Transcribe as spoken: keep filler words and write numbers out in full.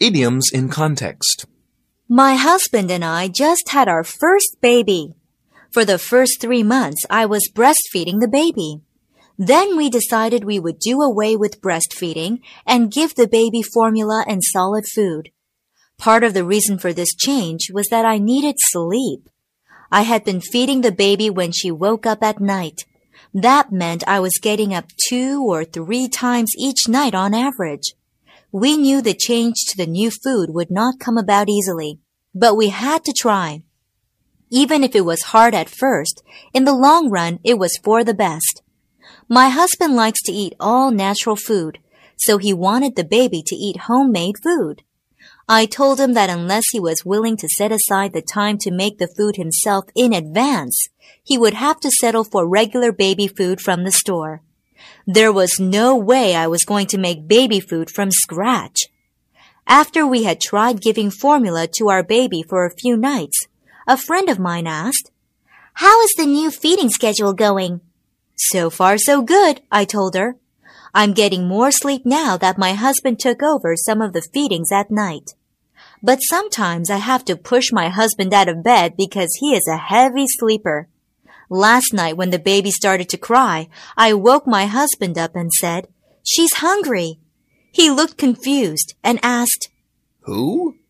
Idioms in context. My husband and I just had our first baby. For the first three months, I was breastfeeding the baby. Then we decided we would do away with breastfeeding and give the baby formula and solid food. Part of the reason for this change was that I needed sleep. I had been feeding the baby when she woke up at night. That meant I was getting up two or three times each night on average. We knew the change to the new food would not come about easily, but we had to try. Even if it was hard at first, in the long run, it was for the best. My husband likes to eat all natural food, so he wanted the baby to eat homemade food. I told him that unless he was willing to set aside the time to make the food himself in advance, he would have to settle for regular baby food from the store. There was no way I was going to make baby food from scratch. After we had tried giving formula to our baby for a few nights, a friend of mine asked, "How is the new feeding schedule going?" "So far so good," I told her. "I'm getting more sleep now that my husband took over some of the feedings at night. But sometimes I have to push my husband out of bed because he is a heavy sleeper. Last night when the baby started to cry, I woke my husband up and said, 'She's hungry.' He looked confused and asked, 'Who?'